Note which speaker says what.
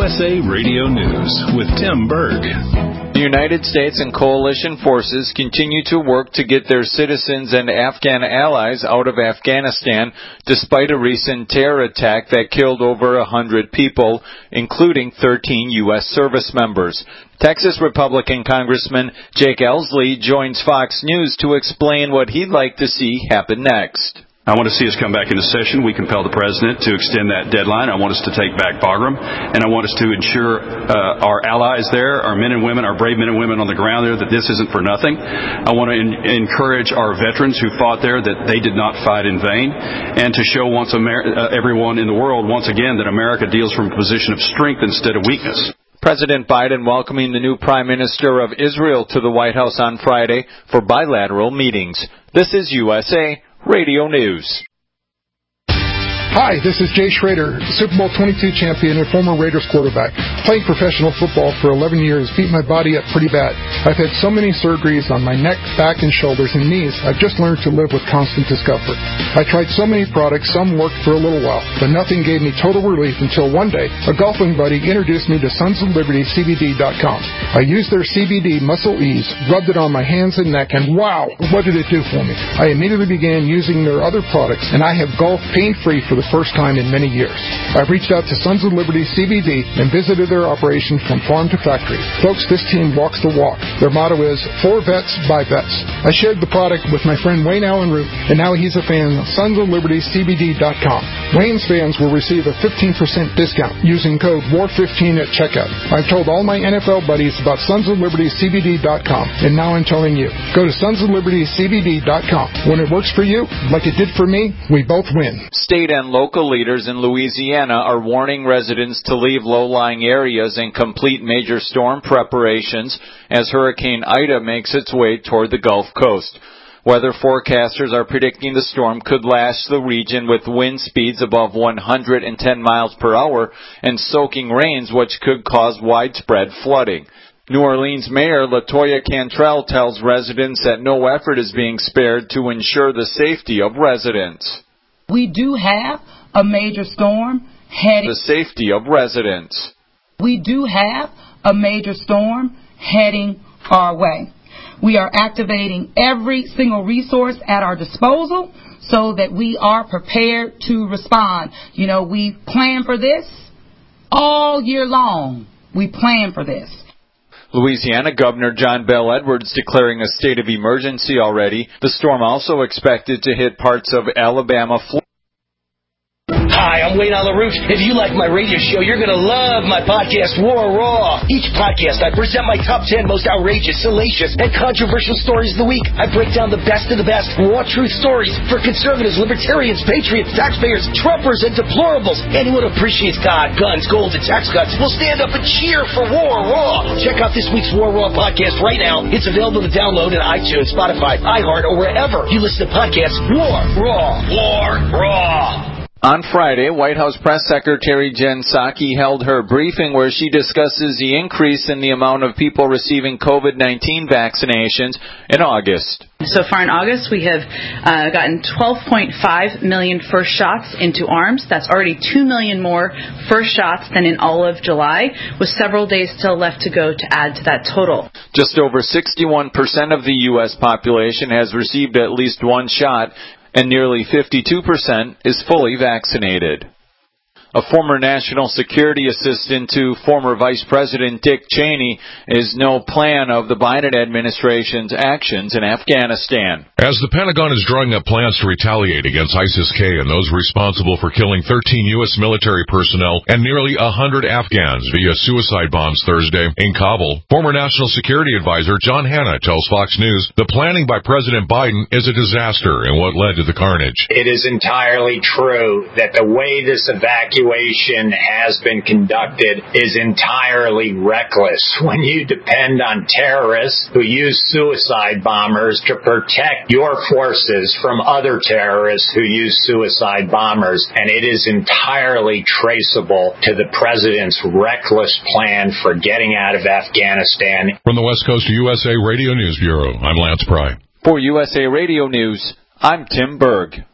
Speaker 1: USA Radio News with Tim Berg.
Speaker 2: The United States and coalition forces continue to work to get their citizens and Afghan allies out of Afghanistan despite a recent terror attack that killed over 100 people, including 13 U.S. service members. Texas Republican Congressman Jake Ellsley joins Fox News to explain what he'd like to see happen next.
Speaker 3: I want to see us come back into session. We compel the president to extend that deadline. I want us to take back Bagram, and I want us to ensure our allies there, our men and women, our brave men and women on the ground there, that this isn't for nothing. I want to encourage our veterans who fought there that they did not fight in vain, and to show everyone in the world once again that America deals from a position of strength instead of weakness.
Speaker 2: President Biden welcoming the new Prime Minister of Israel to the White House on Friday for bilateral meetings. This is USA Radio News.
Speaker 4: Hi, this is Jay Schrader, Super Bowl 22 champion and former Raiders quarterback. Playing professional football for 11 years beat my body up pretty bad. I've had so many surgeries on my neck, back, and shoulders and knees, I've just learned to live with constant discomfort. I tried so many products, some worked for a little while, but nothing gave me total relief until one day, a golfing buddy introduced me to SonsOfLibertyCBD.com. I used their CBD Muscle Ease, rubbed it on my hands and neck, and wow, what did it do for me? I immediately began using their other products, and I have golfed pain-free for the first time in many years. I've reached out to Sons of Liberty CBD and visited their operation from farm to factory. Folks, this team walks the walk. Their motto is, for vets, by vets. I shared the product with my friend Wayne Allen Root, and now he's a fan of SonsOfLibertyCBD.com. Wayne's fans will receive a 15% discount using code WAR15 at checkout. I've told all my NFL buddies about SonsOfLibertyCBD.com, and now I'm telling you. Go to SonsOfLibertyCBD.com. When it works for you, like it did for me, we both win.
Speaker 2: State and local leaders in Louisiana are warning residents to leave low-lying areas and complete major storm preparations as Hurricane Ida makes its way toward the Gulf Coast. Weather forecasters are predicting the storm could lash the region with wind speeds above 110 miles per hour and soaking rains which could cause widespread flooding. New Orleans Mayor LaToya Cantrell tells residents that no effort is being spared to ensure the safety of residents.
Speaker 5: We do have a major storm heading...
Speaker 2: The safety of residents.
Speaker 5: We do have a major storm heading our way. We are activating every single resource at our disposal so that we are prepared to respond. You know, we plan for this all year long. We plan for this.
Speaker 2: Louisiana Governor John Bel Edwards declaring a state of emergency already. The storm also expected to hit parts of Alabama, Florida.
Speaker 6: Hi, I'm Wayne Alaroot. If you like my radio show, you're going to love my podcast, War Raw. Each podcast, I present my top 10 most outrageous, salacious, and controversial stories of the week. I break down the best of the best raw truth stories for conservatives, libertarians, patriots, taxpayers, Trumpers, and deplorables. Anyone who appreciates God, guns, gold, and tax cuts will stand up and cheer for War Raw. Check out this week's War Raw podcast right now. It's available to download in iTunes, Spotify, iHeart, or wherever you listen to podcasts. War Raw. War Raw.
Speaker 2: On Friday, White House Press Secretary Jen Psaki held her briefing where she discusses the increase in the amount of people receiving COVID-19 vaccinations in August.
Speaker 7: So far in August, we have gotten 12.5 million first shots into arms. That's already 2 million more first shots than in all of July, with several days still left to go to add to that total.
Speaker 2: Just over 61% of the U.S. population has received at least one shot, and nearly 52% is fully vaccinated. A former national security assistant to former Vice President Dick Cheney is no plan of the Biden administration's actions in Afghanistan.
Speaker 8: As the Pentagon is drawing up plans to retaliate against ISIS-K and those responsible for killing 13 U.S. military personnel and nearly 100 Afghans via suicide bombs Thursday in Kabul, former National Security Advisor John Hanna tells Fox News the planning by President Biden is a disaster and what led to the carnage.
Speaker 9: It is entirely true that the way this evacuation has been conducted is entirely reckless. When you depend on terrorists who use suicide bombers to protect your forces from other terrorists who use suicide bombers, and it is entirely traceable to the president's reckless plan for getting out of Afghanistan.
Speaker 8: From the West Coast USA Radio News Bureau, I'm Lance Pry.
Speaker 2: For USA Radio News, I'm Tim Berg.